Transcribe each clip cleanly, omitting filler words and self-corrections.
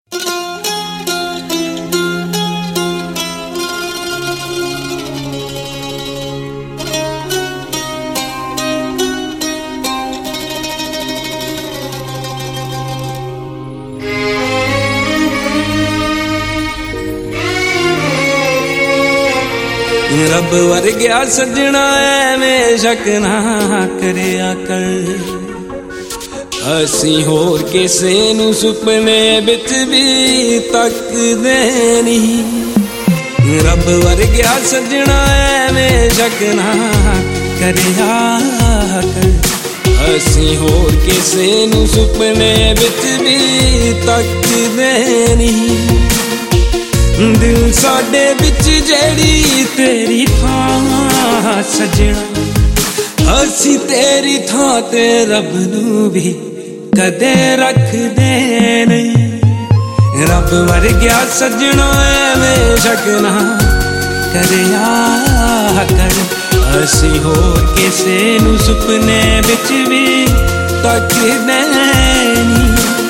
रब वर्ग्या सजना एवें शक ना करिया कर, असी होर किसे नू सुपने बिच भी तकदे नहीं। रब वर्ग्या सजना एवें शक ना करिया कर, असी होर किसे नू सुपने बिच भी तकदे नहीं। दिल साडे बिच जेड़ी तेरी थां सजना, असी तेरी थां ते रब नू भी कदे रखदे नहीं। रब वर्ग्या सजना एवें शक ना करिया कर, असी होर किसे नू सुपने बिच भी तकदे नहीं।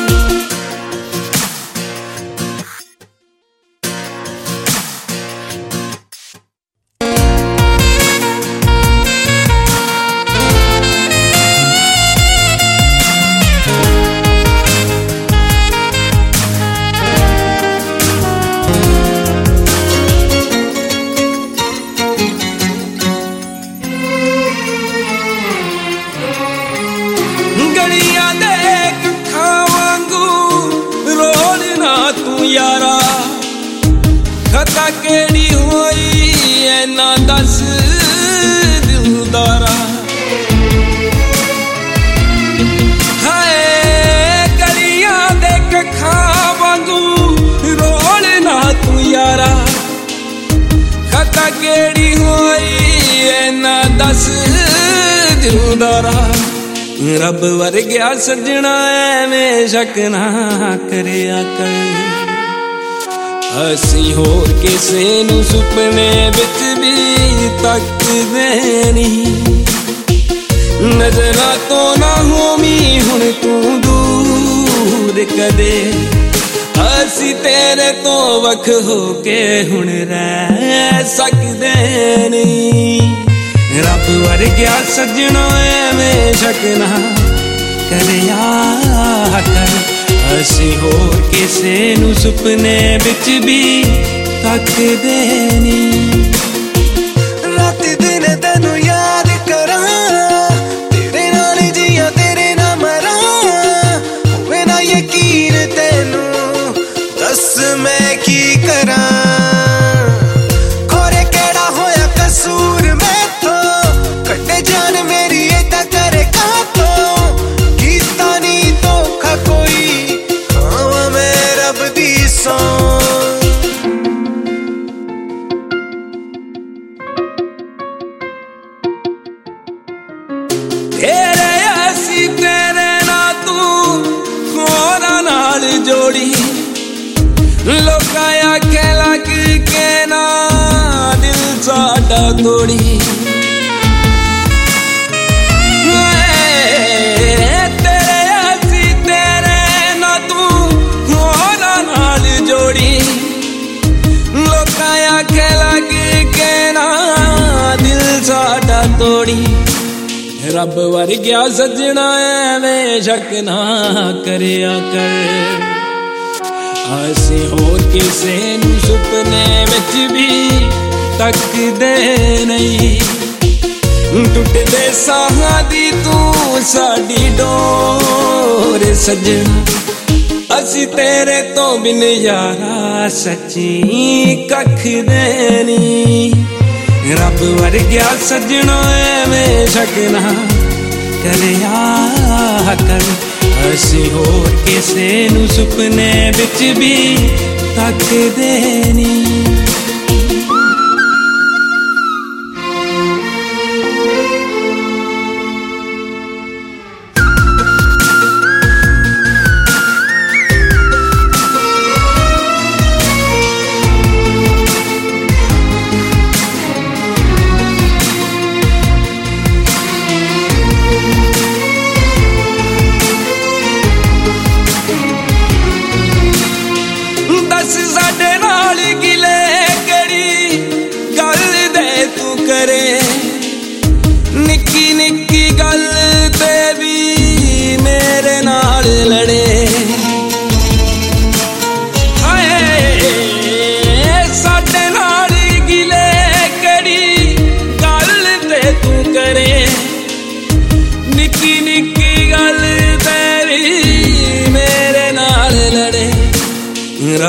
गलियां दे कखां वांगू रोल ना तू यारा, खता केड़ी होई ऐ ना दस दिलदारा। हाय गलियां दे कखां वांगू रोल ना तू यारा, खता केड़ी होई ऐ ना दस दिलदारा। रब वर्ग्या सजना एवें शक ना करिया कर, असी होर किसे नू सुपने बिच भी तकदे नहीं। नजरां तो ना होवी हुण तू दूर कदे, असी तेरे तो वख हो के हुण रह सकदे नहीं। रब वर्ग्या सजना एवें शक ना करिया कर, असी होर किसे नू सुपने बिच भी तकदे नहीं। रात दिन तेनू याद करां, तेरे नाल जियां तेरे नाल मरां, होवे ना यकीन तेनू दस मैं की करां। खोरे केड़ा होया कसूर मैथों, कटे जान मेरी एदा करे कातों, कीता नी धोखा कोई खावां मैं रब दी सौं। तेरे असी तेरे ना तू होरां नाल जोड़ी, लोकां आखे लग के ना दिल साडा तोड़ी। तेरे असी तेरे ना तू होरां नाल जोड़ी, लोकां आखे लग के ना दिल साडा तोड़ी। रब वर्ग्या सजना एवें शक ना करिया कर, असी होर किसे नू सुपने बिच भी तकदे नहीं। टुटदे साहां दी तू साडी डोर सजना, असी तेरे तो बिन यारा सच्ची कख दे नहीं। रब वर्ग्या सजना एवें शक ना करिया कर, असी होर किसे नू सुपने बिच भी तकदे नहीं।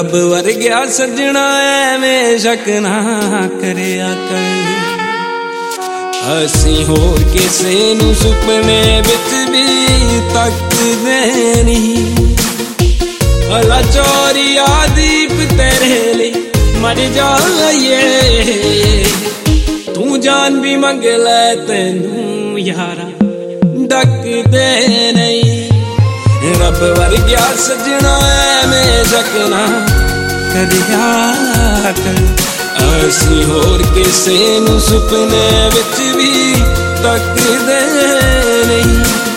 ਰੱਬ ਵਰਗਿਆ ਸੱਜਣਾ ਐਵੇਂ ਸ਼ੱਕ ਨਾ ਕਰਿਆ ਕਰ। ਅਸੀਂ ਹੋਰ ਕਿਸੇ ਨੂੰ ਸੁਪਨੇ ਵਿੱਚ ਵੀ ਤੱਕਦੇ ਨਹੀਂ। ਅਲਾ ਚੋਰੀਆ ਦੀਪ ਤੇਰੇ ਲਈ ਮਰ ਜਾਈਏ, ਤੂੰ ਜਾਨ ਵੀ ਮੰਗ ਲੈ ਤੈਨੂੰ ਯਾਰਾ ਡੱਕਦੇ ਨਹੀਂ। ਰੱਬ ਵਰਗਿਆ ਸੱਜਣਾ ਐਵੇਂ ਸ਼ੱਕ ਨਾ ਕਰਿਆ ਕਰ। ਅਸੀਂ ਹੋਰ ਕਿਸੇ ਨੂੰ ਸੁਪਨੇ ਵਿੱਚ ਵੀ ਤੱਕਦੇ ਨਹੀਂ।